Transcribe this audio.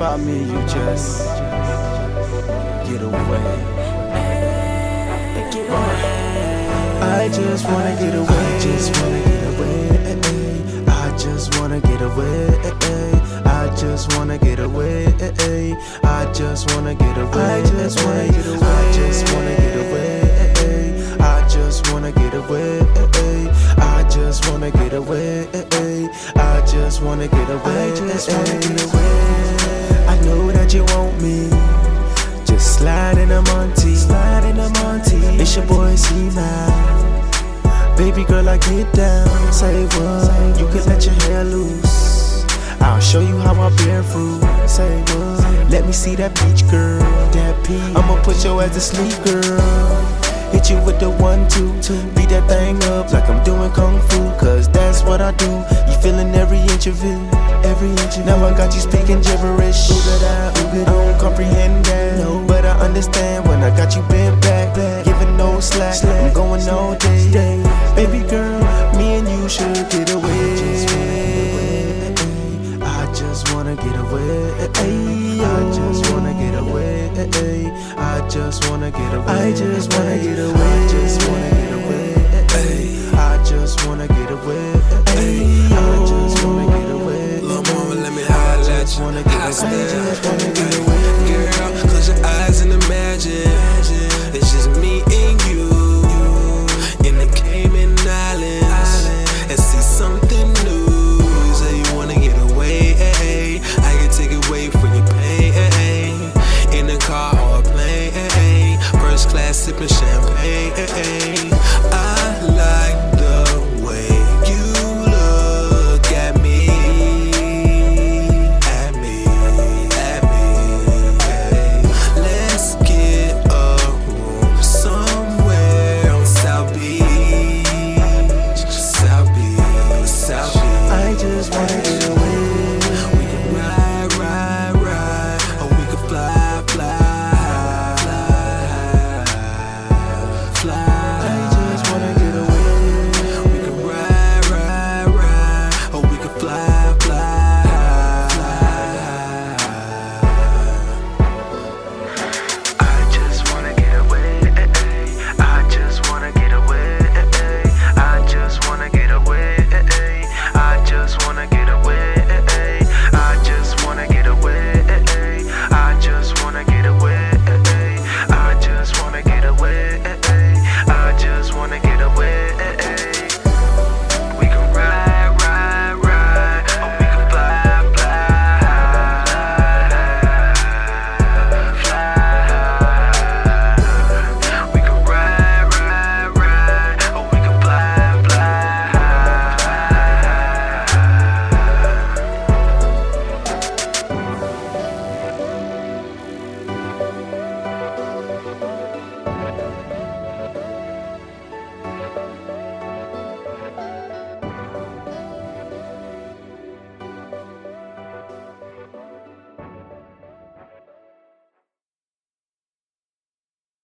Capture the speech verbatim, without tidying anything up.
about me? You just get away. Get away. I just wanna get away. I just wanna get away. I just wanna get away. I just wanna get away. I just wanna get away. I just wanna get away. I just wanna get away. I just wanna get away. I just wanna get away. I just wanna get away. I just wanna get away. I know that you want me. Just slide in a Monty. Slide in a Monty. It's your boy C-Man. Baby girl, I get down. Say what? You can let your hair loose. I'll show you how I bear fruit. Say what? Let me see that peach girl. That peach. I'ma put your ass to sleep, girl. Hit you with the one, two, two. Beat that thing up like I'm doing kung fu. Cause that's what I do. You feeling every inch of it. Every inch of it. Now I got you speaking gibberish. I don't comprehend that. No, but I understand when I got you bent back. Giving no slack. I'm going all day. Baby girl, me and you should get away. I just wanna get away. I just wanna get away. I just wanna get away. I just wanna get away. I just wanna get away. I just wanna get away. I just wanna get away. Little mama, let me holler at you. I just wanna get away. Girl, close your eyes and imagine it's just me and you in the Cayman Islands and see something new. Say you wanna get away, I can take away from your pain. In the car or a plane, first class sipping champagne.